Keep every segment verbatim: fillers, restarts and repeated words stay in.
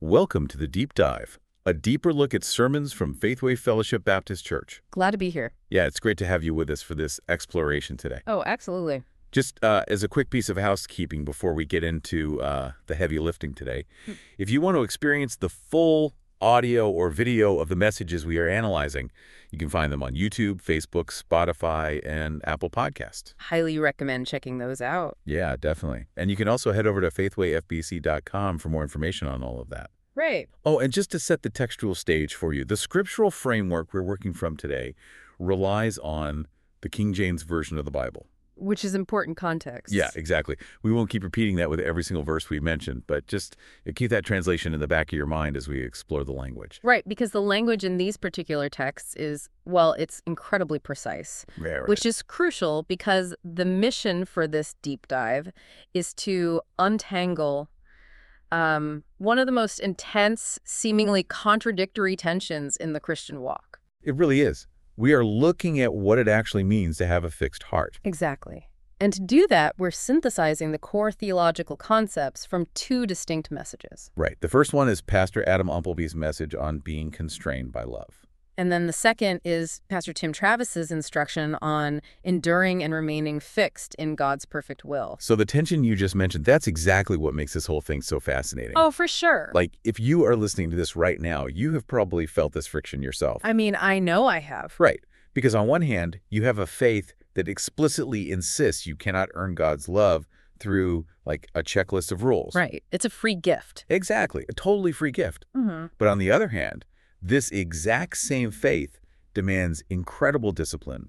Welcome to the Deep Dive, a deeper look at sermons from Faithway Fellowship Baptist Church. Glad to be here. Yeah, it's great to have you with us for this exploration today. Oh, absolutely. Just uh, as a quick piece of housekeeping before we get into uh, the heavy lifting today, if you want to experience the full audio or video of the messages we are analyzing, you can find them on YouTube, Facebook, Spotify, and Apple Podcasts. Highly recommend checking those out. Yeah, definitely. And you can also head over to faithway f b c dot com for more information on all of that. Right. Oh, and just to set the textual stage for you, the scriptural framework we're working from today relies on the King James Version of the Bible. Which is important context. Yeah, exactly. We won't keep repeating that with every single verse we mentioned, but just keep that translation in the back of your mind as we explore the language. Right, because the language in these particular texts is, well, it's incredibly precise, Right, right. which is crucial because the mission for this deep dive is to untangle um, one of the most intense, seemingly contradictory tensions in the Christian walk. It really is. We are looking at what it actually means to have a fixed heart. Exactly. And to do that, we're synthesizing the core theological concepts from two distinct messages. Right. The first one is Pastor Adam Umpleby's message on being constrained by love. And then the second is Pastor Tim Travis's instruction on enduring and remaining fixed in God's perfect will. So the tension you just mentioned, that's exactly what makes this whole thing so fascinating. Oh, for sure. Like, if you are listening to this right now, you have probably felt this friction yourself. I mean, I know I have. Right. Because on one hand, you have a faith that explicitly insists you cannot earn God's love through, like, a checklist of rules. Right. It's a free gift. Exactly. A totally free gift. Mm-hmm. But on the other hand, this exact same faith demands incredible discipline,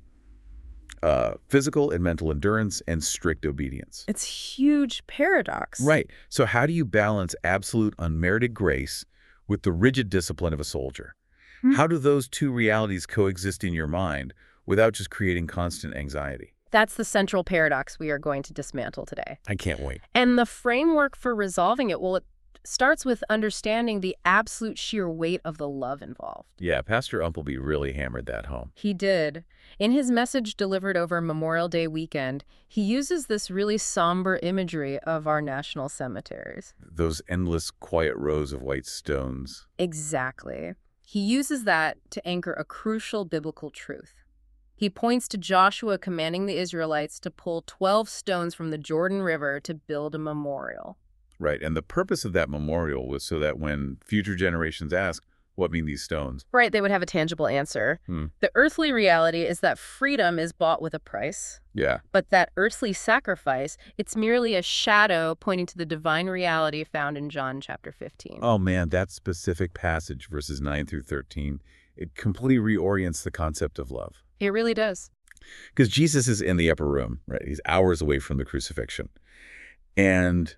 uh, physical and mental endurance, and strict obedience. It's a huge paradox. Right. So how do you balance absolute unmerited grace with the rigid discipline of a soldier? Hmm. How do those two realities coexist in your mind without just creating constant anxiety? That's the central paradox we are going to dismantle today. I can't wait. And the framework for resolving it, well, it starts with understanding the absolute sheer weight of the love involved. Yeah, Pastor Umpleby really hammered that home. He did. In his message delivered over Memorial Day weekend, he uses this really somber imagery of our national cemeteries. Those endless quiet rows of white stones. Exactly. He uses that to anchor a crucial biblical truth. He points to Joshua commanding the Israelites to pull twelve stones from the Jordan River to build a memorial. Right, and the purpose of that memorial was so that when future generations ask, what mean these stones? Right, they would have a tangible answer. Hmm. The earthly reality is that freedom is bought with a price. Yeah. But that earthly sacrifice, it's merely a shadow pointing to the divine reality found in John chapter fifteen. Oh man, that specific passage, verses nine through thirteen, it completely reorients the concept of love. It really does. Because Jesus is in the upper room, right? He's hours away from the crucifixion. And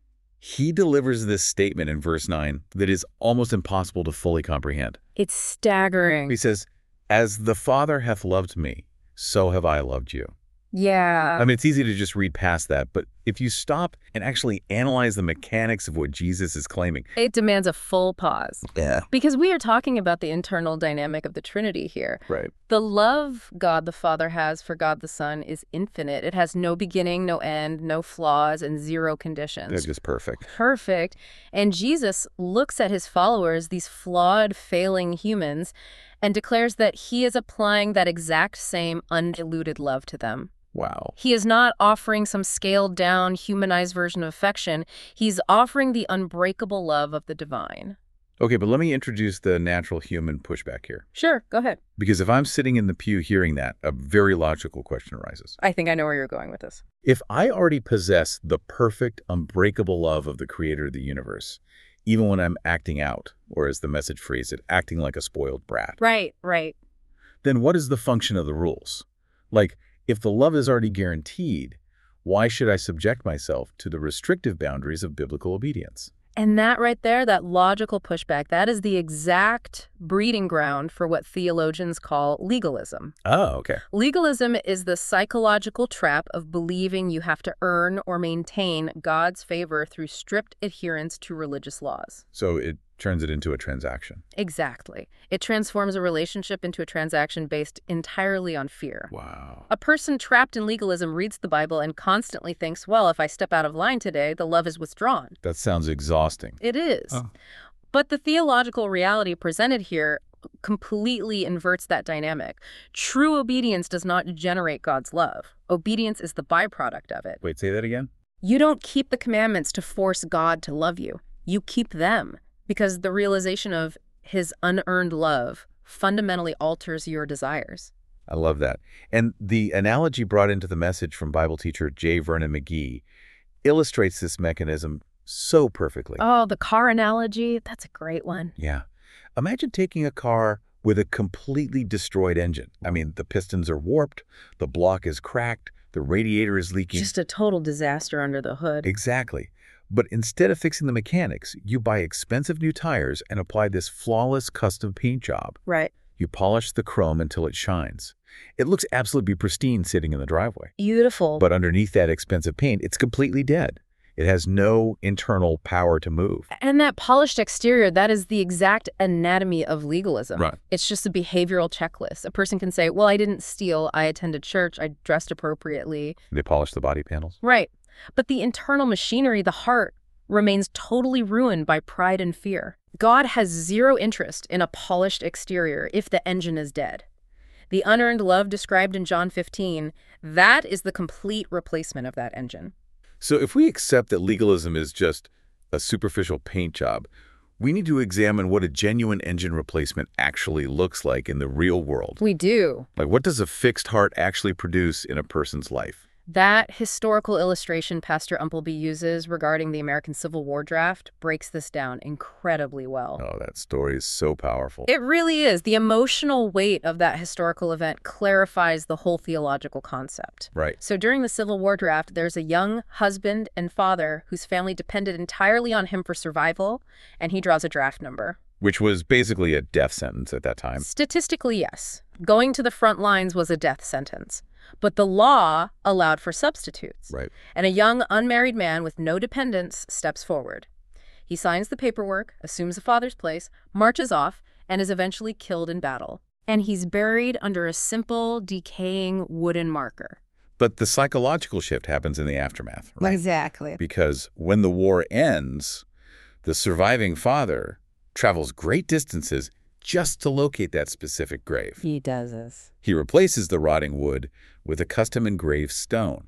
he delivers this statement in verse nine that is almost impossible to fully comprehend. It's staggering. He says, "As the Father hath loved me, so have I loved you." Yeah. I mean, it's easy to just read past that, but if you stop and actually analyze the mechanics of what Jesus is claiming. It demands a full pause. Yeah. Because we are talking about the internal dynamic of the Trinity here. Right. The love God the Father has for God the Son is infinite. It has no beginning, no end, no flaws, and zero conditions. They're just perfect. Perfect. And Jesus looks at his followers, these flawed, failing humans, and declares that he is applying that exact same undiluted love to them. Wow. He is not offering some scaled-down, humanized version of affection. He's offering the unbreakable love of the divine. Okay, but let me introduce the natural human pushback here. Sure, go ahead. Because if I'm sitting in the pew hearing that, a very logical question arises. I think I know where you're going with this. If I already possess the perfect, unbreakable love of the creator of the universe, even when I'm acting out, or as the message phrased it, acting like a spoiled brat, Right, right. then what is the function of the rules? Like, if the love is already guaranteed, why should I subject myself to the restrictive boundaries of biblical obedience? And that right there, that logical pushback, that is the exact breeding ground for what theologians call legalism. Oh, okay. Legalism is the psychological trap of believing you have to earn or maintain God's favor through strict adherence to religious laws. So it turns it into a transaction. Exactly. It transforms a relationship into a transaction based entirely on fear. Wow. A person trapped in legalism reads the Bible and constantly thinks, well, if I step out of line today, the love is withdrawn. That sounds exhausting. It is. Oh. But the theological reality presented here completely inverts that dynamic. True obedience does not generate God's love. Obedience is the byproduct of it. Wait, say that again? You don't keep the commandments to force God to love you. You keep them because the realization of his unearned love fundamentally alters your desires. I love that. And the analogy brought into the message from Bible teacher J. Vernon McGee illustrates this mechanism so perfectly. Oh, the car analogy, that's a great one. Yeah. Imagine taking a car with a completely destroyed engine. I mean, the pistons are warped, the block is cracked, the radiator is leaking. Just a total disaster under the hood. Exactly. But instead of fixing the mechanics, you buy expensive new tires and apply this flawless custom paint job. Right. You polish the chrome until it shines. It looks absolutely pristine sitting in the driveway. Beautiful. But underneath that expensive paint, it's completely dead. It has no internal power to move. And that polished exterior, that is the exact anatomy of legalism. Right. It's just a behavioral checklist. A person can say, well, I didn't steal, I attended church, I dressed appropriately. They polish the body panels. Right. But the internal machinery, the heart, remains totally ruined by pride and fear. God has zero interest in a polished exterior if the engine is dead. The unearned love described in John fifteen, that is the complete replacement of that engine. So if we accept that legalism is just a superficial paint job, we need to examine what a genuine engine replacement actually looks like in the real world. We do. Like, what does a fixed heart actually produce in a person's life? That historical illustration Pastor Umpleby uses regarding the American Civil War draft breaks this down incredibly well. Oh, that story is so powerful. It really is. The emotional weight of that historical event clarifies the whole theological concept. Right. So during the Civil War draft, there's a young husband and father whose family depended entirely on him for survival, and he draws a draft number. Which was basically a death sentence at that time. Statistically, yes. Going to the front lines was a death sentence. But the law allowed for substitutes. Right. And a young, unmarried man with no dependents steps forward. He signs the paperwork, assumes the father's place, marches off, and is eventually killed in battle. And he's buried under a simple, decaying wooden marker. But the psychological shift happens in the aftermath, right? Exactly. Because when the war ends, the surviving father travels great distances just to locate that specific grave. He does this. He replaces the rotting wood with a custom engraved stone.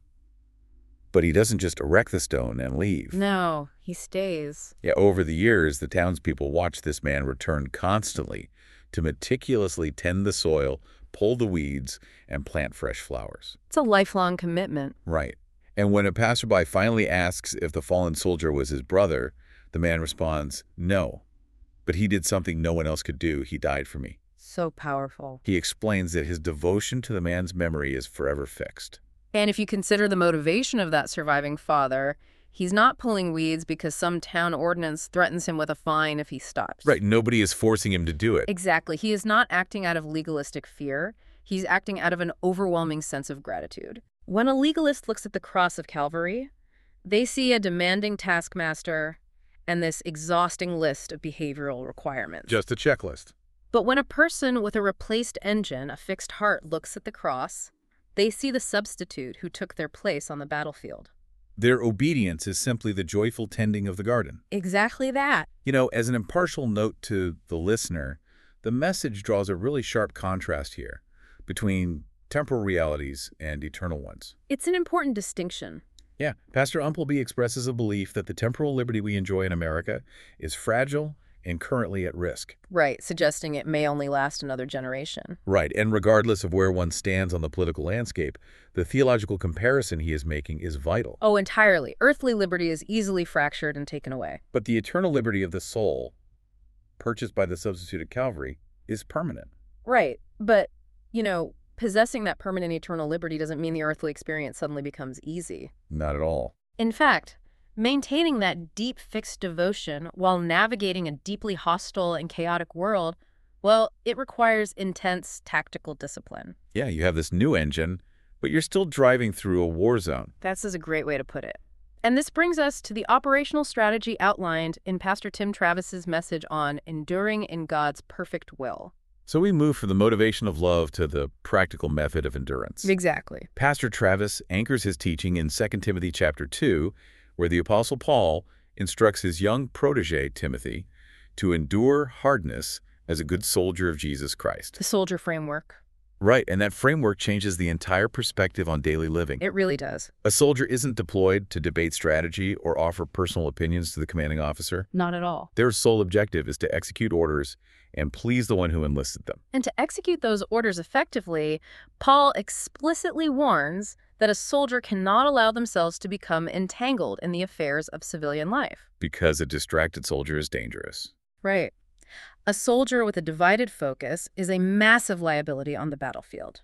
But he doesn't just erect the stone and leave. No, he stays. Yeah, over the years, the townspeople watch this man return constantly to meticulously tend the soil, pull the weeds, and plant fresh flowers. It's a lifelong commitment. Right. And when a passerby finally asks if the fallen soldier was his brother, the man responds, no. But he did something no one else could do. He died for me. So powerful. He explains that his devotion to the man's memory is forever fixed. And if you consider the motivation of that surviving father, he's not pulling weeds because some town ordinance threatens him with a fine if he stops. Right. Nobody is forcing him to do it. Exactly. He is not acting out of legalistic fear. He's acting out of an overwhelming sense of gratitude. When a legalist looks at the cross of Calvary, they see a demanding taskmaster and this exhausting list of behavioral requirements. Just a checklist. But when a person with a replaced engine, a fixed heart, looks at the cross, they see the substitute who took their place on the battlefield. Their obedience is simply the joyful tending of the garden. Exactly that. You know, as an impartial note to the listener, the message draws a really sharp contrast here between temporal realities and eternal ones. It's an important distinction. Yeah, Pastor Umpleby expresses a belief that the temporal liberty we enjoy in America is fragile and currently at risk. Right, suggesting it may only last another generation. Right, and regardless of where one stands on the political landscape, the theological comparison he is making is vital. Oh, entirely. Earthly liberty is easily fractured and taken away. But the eternal liberty of the soul, purchased by the substitute at Calvary, is permanent. Right, but, you know, possessing that permanent eternal liberty doesn't mean the earthly experience suddenly becomes easy. Not at all. In fact, maintaining that deep fixed devotion while navigating a deeply hostile and chaotic world, well, it requires intense tactical discipline. Yeah, you have this new engine, but you're still driving through a war zone. That's a great way to put it. And this brings us to the operational strategy outlined in Pastor Tim Travis's message on enduring in God's perfect will. So we move from the motivation of love to the practical method of endurance. Exactly. Pastor Travis anchors his teaching in Second Timothy chapter two, where the Apostle Paul instructs his young protege, Timothy, to endure hardness as a good soldier of Jesus Christ. The soldier framework. Right, and that framework changes the entire perspective on daily living. It really does. A soldier isn't deployed to debate strategy or offer personal opinions to the commanding officer. Not at all. Their sole objective is to execute orders and please the one who enlisted them. And to execute those orders effectively, Paul explicitly warns that a soldier cannot allow themselves to become entangled in the affairs of civilian life. Because a distracted soldier is dangerous. Right. A soldier with a divided focus is a massive liability on the battlefield.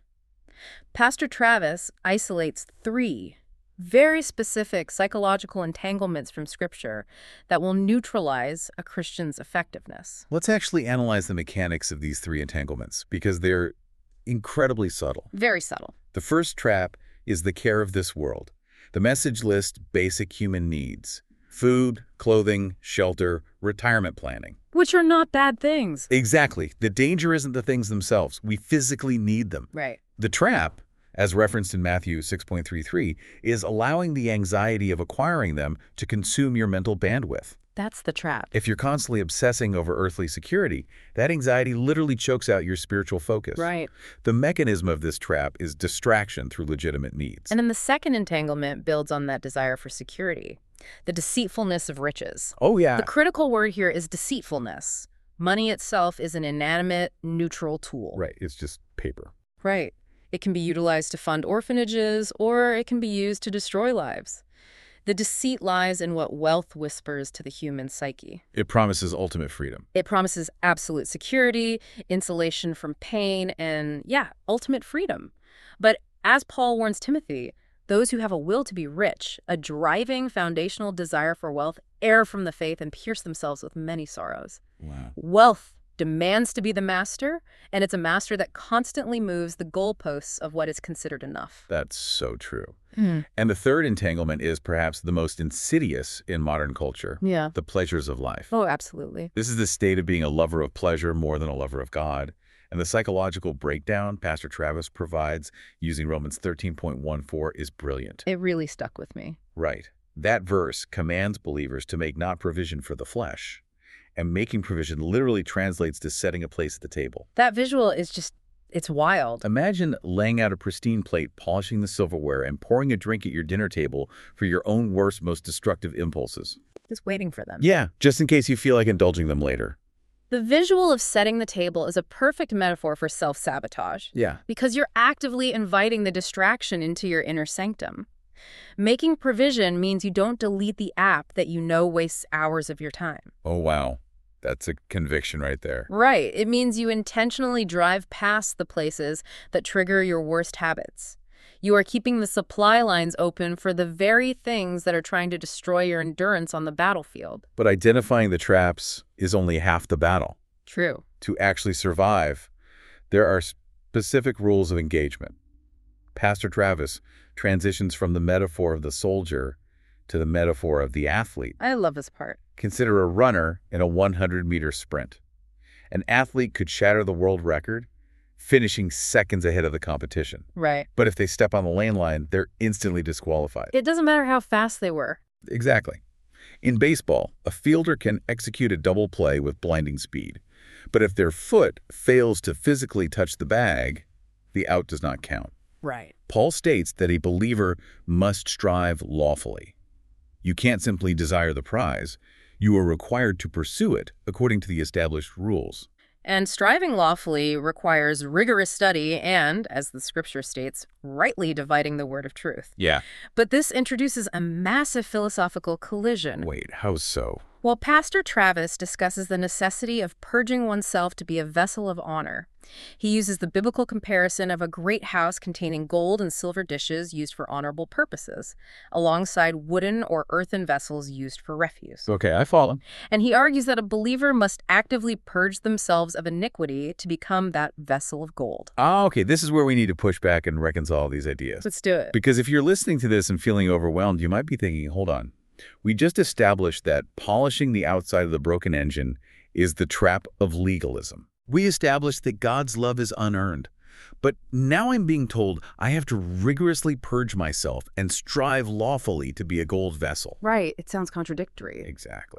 Pastor Travis isolates three very specific psychological entanglements from Scripture that will neutralize a Christian's effectiveness. Let's actually analyze the mechanics of these three entanglements, because they're incredibly subtle. Very subtle. The first trap is the care of this world. The message lists basic human needs: food, clothing, shelter, retirement planning. Which are not bad things. Exactly. The danger isn't the things themselves. We physically need them. Right. The trap, as referenced in Matthew six point three three, is allowing the anxiety of acquiring them to consume your mental bandwidth. That's the trap. If you're constantly obsessing over earthly security, that anxiety literally chokes out your spiritual focus. Right. The mechanism of this trap is distraction through legitimate needs. And then the second entanglement builds on that desire for security. The deceitfulness of riches. Oh, yeah. The critical word here is deceitfulness. Money itself is an inanimate, neutral tool. Right. It's just paper. Right. It can be utilized to fund orphanages, or it can be used to destroy lives. The deceit lies in what wealth whispers to the human psyche. It promises ultimate freedom. It promises absolute security, insulation from pain, and, yeah, ultimate freedom. But as Paul warns Timothy, those who have a will to be rich, a driving foundational desire for wealth, err from the faith and pierce themselves with many sorrows. Wow. Wealth demands to be the master, and it's a master that constantly moves the goalposts of what is considered enough. That's so true. Mm. And the third entanglement is perhaps the most insidious in modern culture. Yeah. The pleasures of life. Oh, absolutely. This is the state of being a lover of pleasure more than a lover of God. And the psychological breakdown Pastor Travis provides using Romans thirteen point one four is brilliant. It really stuck with me. Right. That verse commands believers to make not provision for the flesh. And making provision literally translates to setting a place at the table. That visual is just, it's wild. Imagine laying out a pristine plate, polishing the silverware, and pouring a drink at your dinner table for your own worst, most destructive impulses. Just waiting for them. Yeah, just in case you feel like indulging them later. The visual of setting the table is a perfect metaphor for self-sabotage. Yeah. Because you're actively inviting the distraction into your inner sanctum. Making provision means you don't delete the app that you know wastes hours of your time. Oh, wow. That's a conviction right there. Right. It means you intentionally drive past the places that trigger your worst habits. You are keeping the supply lines open for the very things that are trying to destroy your endurance on the battlefield. But identifying the traps is only half the battle. True. To actually survive, there are specific rules of engagement. Pastor Travis transitions from the metaphor of the soldier to the metaphor of the athlete. I love this part. Consider a runner in a one hundred meter sprint. An athlete could shatter the world record, finishing seconds ahead of the competition. Right. But if they step on the lane line, they're instantly disqualified. It doesn't matter how fast they were. Exactly. In baseball, a fielder can execute a double play with blinding speed. But if their foot fails to physically touch the bag, the out does not count. Right. Paul states that a believer must strive lawfully. You can't simply desire the prize. You are required to pursue it according to the established rules. And striving lawfully requires rigorous study and, as the scripture states, rightly dividing the word of truth. Yeah. But this introduces a massive philosophical collision. Wait, how so? While Pastor Travis discusses the necessity of purging oneself to be a vessel of honor, he uses the biblical comparison of a great house containing gold and silver dishes used for honorable purposes, alongside wooden or earthen vessels used for refuse. Okay, I follow. And he argues that a believer must actively purge themselves of iniquity to become that vessel of gold. Ah, okay, this is where we need to push back and reconcile these ideas. Let's do it. Because if you're listening to this and feeling overwhelmed, you might be thinking, hold on. We just established that polishing the outside of the broken engine is the trap of legalism. We established that God's love is unearned. But now I'm being told I have to rigorously purge myself and strive lawfully to be a gold vessel. Right. It sounds contradictory. Exactly.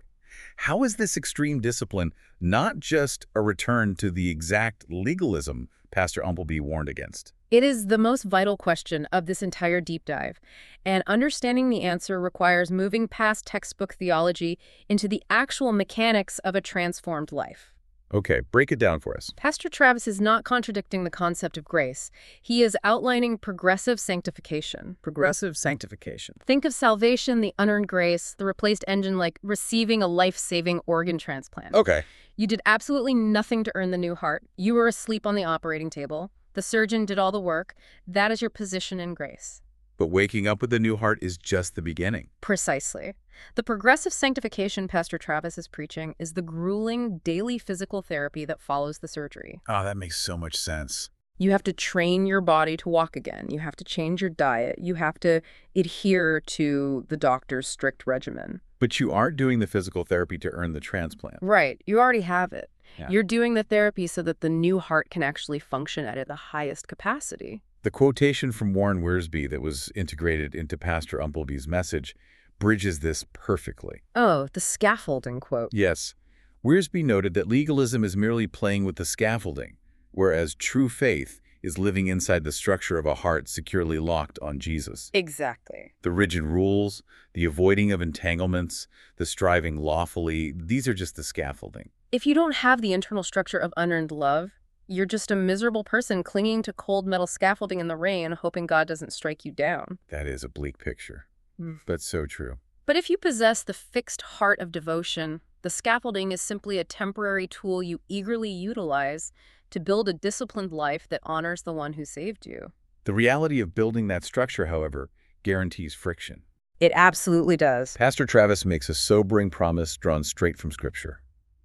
How is this extreme discipline not just a return to the exact legalism Pastor Umpleby warned against? It is the most vital question of this entire deep dive, and understanding the answer requires moving past textbook theology into the actual mechanics of a transformed life. Okay, break it down for us. Pastor Travis is not contradicting the concept of grace. He is outlining progressive sanctification. Progressive sanctification. Think of salvation, the unearned grace, the replaced engine like receiving a life-saving organ transplant. Okay. You did absolutely nothing to earn the new heart. You were asleep on the operating table. The surgeon did all the work. That is your position in grace. But waking up with a new heart is just the beginning. Precisely. The progressive sanctification Pastor Travis is preaching is the grueling daily physical therapy that follows the surgery. Oh, that makes so much sense. You have to train your body to walk again. You have to change your diet. You have to adhere to the doctor's strict regimen. But you aren't doing the physical therapy to earn the transplant. Right. You already have it. Yeah. You're doing the therapy so that the new heart can actually function at the highest capacity. The quotation from Warren Wiersbe that was integrated into Pastor Umpleby's message bridges this perfectly. Oh, the scaffolding quote. Yes. Wiersbe noted that legalism is merely playing with the scaffolding, whereas true faith is living inside the structure of a heart securely locked on Jesus. Exactly. The rigid rules, the avoiding of entanglements, the striving lawfully, these are just the scaffolding. If you don't have the internal structure of unearned love, you're just a miserable person clinging to cold metal scaffolding in the rain, hoping God doesn't strike you down. That is a bleak picture, Mm. but so true. But if you possess the fixed heart of devotion, the scaffolding is simply a temporary tool you eagerly utilize to build a disciplined life that honors the one who saved you. The reality of building that structure, however, guarantees friction. It absolutely does. Pastor Travis makes a sobering promise drawn straight from Scripture.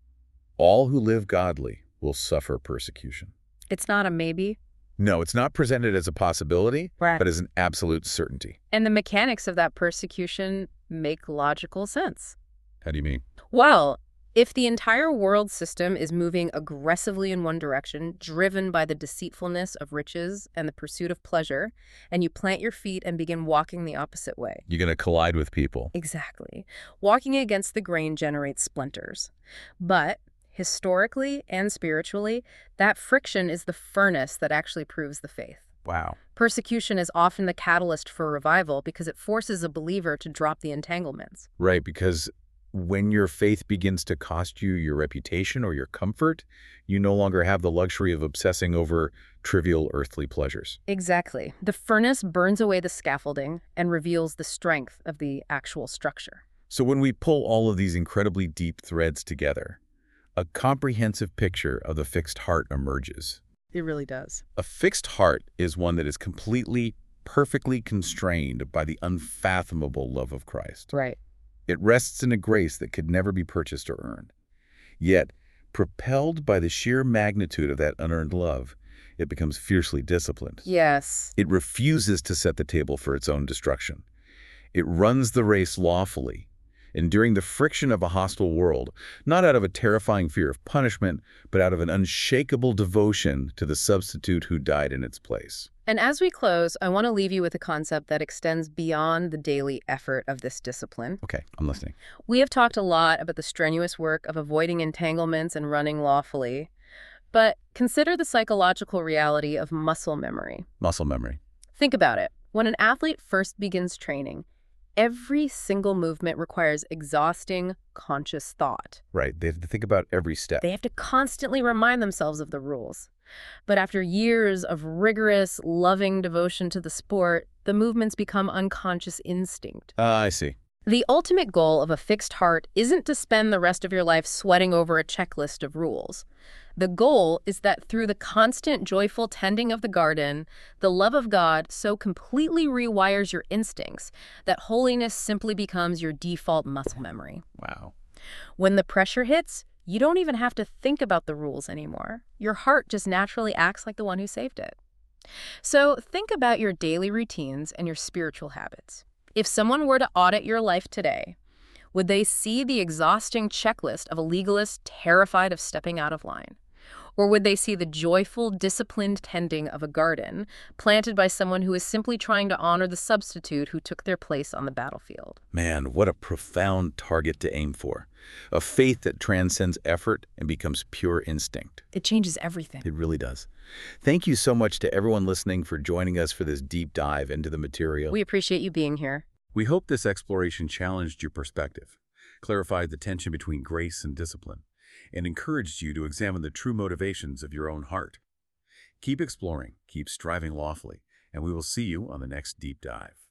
All who live godly will suffer persecution. It's not a maybe. No, it's not presented as a possibility, Right. but as an absolute certainty. And the mechanics of that persecution make logical sense. How do you mean? Well, if the entire world system is moving aggressively in one direction, driven by the deceitfulness of riches and the pursuit of pleasure, and you plant your feet and begin walking the opposite way. You're going to collide with people. Exactly. Walking against the grain generates splinters. But historically and spiritually, that friction is the furnace that actually proves the faith. Wow. Persecution is often the catalyst for revival because it forces a believer to drop the entanglements. Right, because when your faith begins to cost you your reputation or your comfort, you no longer have the luxury of obsessing over trivial earthly pleasures. Exactly. The furnace burns away the scaffolding and reveals the strength of the actual structure. So when we pull all of these incredibly deep threads together, a comprehensive picture of the fixed heart emerges. It really does. A fixed heart is one that is completely, perfectly constrained by the unfathomable love of Christ. Right. It rests in a grace that could never be purchased or earned. Yet, propelled by the sheer magnitude of that unearned love, it becomes fiercely disciplined. Yes. It refuses to set the table for its own destruction. It runs the race lawfully, enduring the friction of a hostile world, not out of a terrifying fear of punishment, but out of an unshakable devotion to the substitute who died in its place. And as we close, I want to leave you with a concept that extends beyond the daily effort of this discipline. Okay, I'm listening. We have talked a lot about the strenuous work of avoiding entanglements and running lawfully, but consider the psychological reality of muscle memory. Muscle memory. Think about it. When an athlete first begins training, every single movement requires exhausting, conscious thought. Right, they have to think about every step. They have to constantly remind themselves of the rules. But after years of rigorous, loving devotion to the sport, the movements become unconscious instinct. Ah, I see. The ultimate goal of a fixed heart isn't to spend the rest of your life sweating over a checklist of rules. The goal is that through the constant joyful tending of the garden, the love of God so completely rewires your instincts that holiness simply becomes your default muscle memory. Wow. When the pressure hits, you don't even have to think about the rules anymore. Your heart just naturally acts like the one who saved it. So think about your daily routines and your spiritual habits. If someone were to audit your life today, would they see the exhausting checklist of a legalist terrified of stepping out of line? Or would they see the joyful, disciplined tending of a garden planted by someone who is simply trying to honor the substitute who took their place on the battlefield? Man, what a profound target to aim for. A faith that transcends effort and becomes pure instinct. It changes everything. It really does. Thank you so much to everyone listening for joining us for this deep dive into the material. We appreciate you being here. We hope this exploration challenged your perspective, clarified the tension between grace and discipline, and encouraged you to examine the true motivations of your own heart. Keep exploring, keep striving lawfully, and we will see you on the next deep dive.